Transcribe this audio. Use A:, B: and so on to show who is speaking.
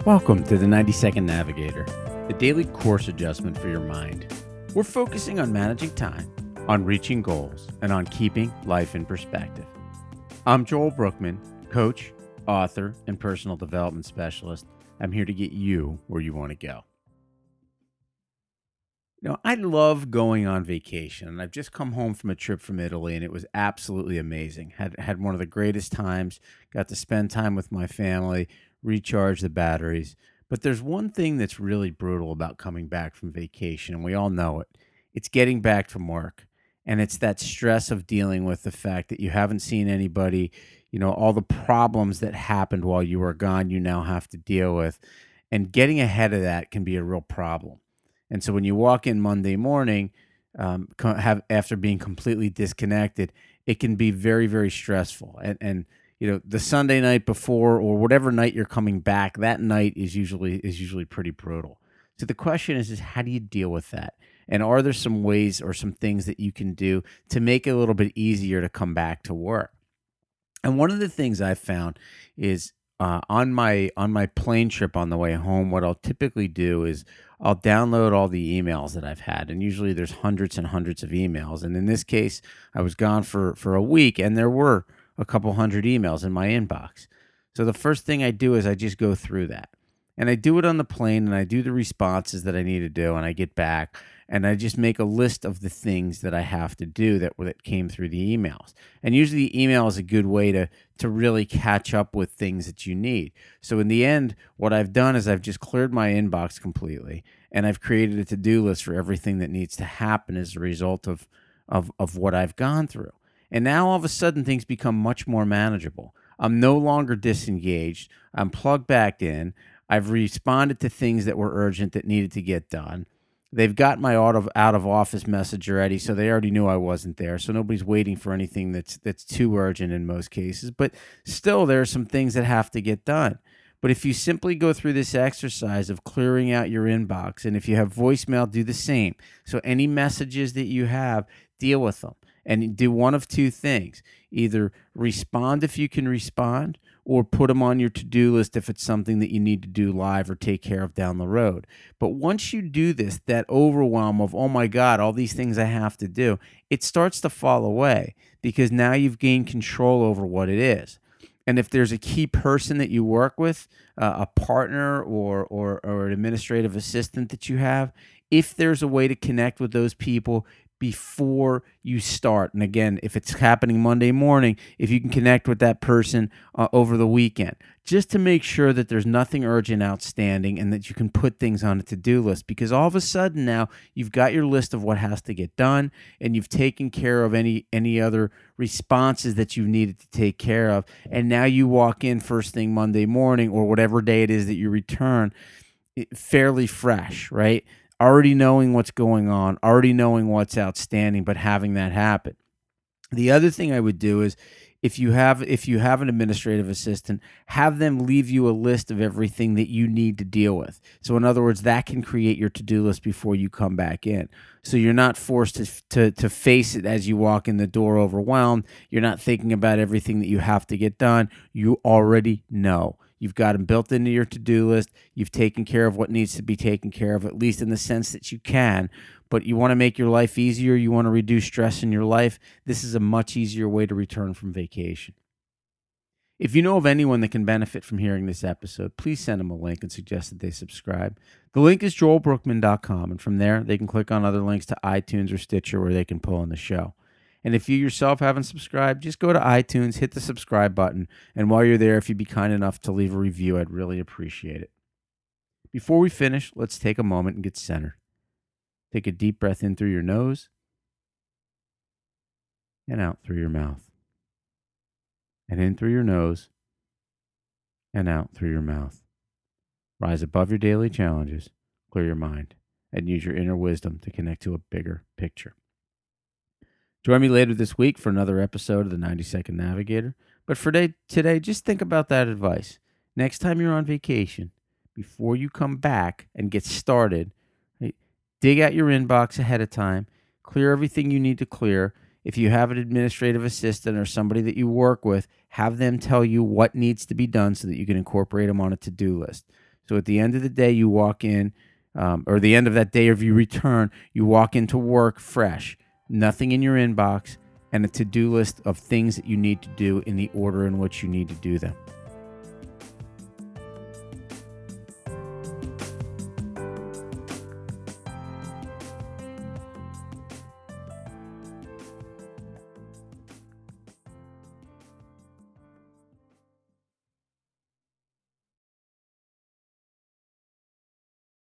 A: Welcome to the 90-Second Navigator, the daily course adjustment for your mind. We're focusing on managing time, on reaching goals, and on keeping life in perspective. I'm Joel Brookman, coach, author, and personal development specialist. I'm here to get you where you want to go. I love going on vacation, and I've just come home from a trip from Italy, and it was absolutely amazing. Had one of the greatest times, got to spend time with my family, recharge the batteries. But there's one thing that's really brutal about coming back from vacation, and we all know it. It's getting back from work, and it's that stress of dealing with the fact that you haven't seen anybody, all the problems that happened while you were gone, you now have to deal with. And getting ahead of that can be a real problem. And so when you walk in Monday morning, after being completely disconnected, it can be very, very stressful. And the Sunday night before or whatever night you're coming back, that night is usually pretty brutal. So the question is how do you deal with that? And are there some ways or some things that you can do to make it a little bit easier to come back to work? And one of the things I've found is on my plane trip on the way home, what I'll typically do is I'll download all the emails that I've had, and usually there's hundreds and hundreds of emails. And in this case, I was gone for a week, and there were a couple hundred emails in my inbox. So the first thing I do is I just go through that, and I do it on the plane, and I do the responses that I need to do, and I get back, and I just make a list of the things that I have to do that came through the emails. And usually the email is a good way to really catch up with things that you need. So in the end, what I've done is I've just cleared my inbox completely, and I've created a to-do list for everything that needs to happen as a result of what I've gone through. And now all of a sudden things become much more manageable. I'm no longer disengaged. I'm plugged back in. I've responded to things that were urgent that needed to get done. They've got my out of office message already, so they already knew I wasn't there. So nobody's waiting for anything that's too urgent in most cases. But still, there are some things that have to get done. But if you simply go through this exercise of clearing out your inbox, and if you have voicemail, do the same. So any messages that you have, deal with them. And do one of two things. Either respond if you can respond, or put them on your to-do list if it's something that you need to do live or take care of down the road. But once you do this, that overwhelm of, oh my God, all these things I have to do, it starts to fall away because now you've gained control over what it is. And if there's a key person that you work with, a partner or an administrative assistant that you have, if there's a way to connect with those people before you start. And again, if it's happening Monday morning, if you can connect with that person over the weekend, just to make sure that there's nothing urgent outstanding and that you can put things on a to-do list. Because all of a sudden now you've got your list of what has to get done, and you've taken care of any other responses that you needed to take care of. And now you walk in first thing Monday morning or whatever day it is that you return fairly fresh, right? Already knowing what's going on, already knowing what's outstanding, but having that happen. The other thing I would do is if you have an administrative assistant, have them leave you a list of everything that you need to deal with. So in other words, that can create your to-do list before you come back in. So you're not forced to face it as you walk in the door overwhelmed. You're not thinking about everything that you have to get done. You already know. You've got them built into your to-do list. You've taken care of what needs to be taken care of, at least in the sense that you can. But you want to make your life easier. You want to reduce stress in your life. This is a much easier way to return from vacation. If you know of anyone that can benefit from hearing this episode, please send them a link and suggest that they subscribe. The link is joelbrookman.com, and from there, they can click on other links to iTunes or Stitcher where they can pull in the show. And if you yourself haven't subscribed, just go to iTunes, hit the subscribe button, and while you're there, if you'd be kind enough to leave a review, I'd really appreciate it. Before we finish, let's take a moment and get centered. Take a deep breath in through your nose and out through your mouth. And in through your nose and out through your mouth. Rise above your daily challenges, clear your mind, and use your inner wisdom to connect to a bigger picture. Join me later this week for another episode of the 90-Second Navigator. But for today, just think about that advice. Next time you're on vacation, before you come back and get started, right, dig out your inbox ahead of time, clear everything you need to clear. If you have an administrative assistant or somebody that you work with, have them tell you what needs to be done so that you can incorporate them on a to-do list. So at the end of the day, you walk in, or the end of that day of your return, you walk into work fresh, nothing in your inbox, and a to-do list of things that you need to do in the order in which you need to do them.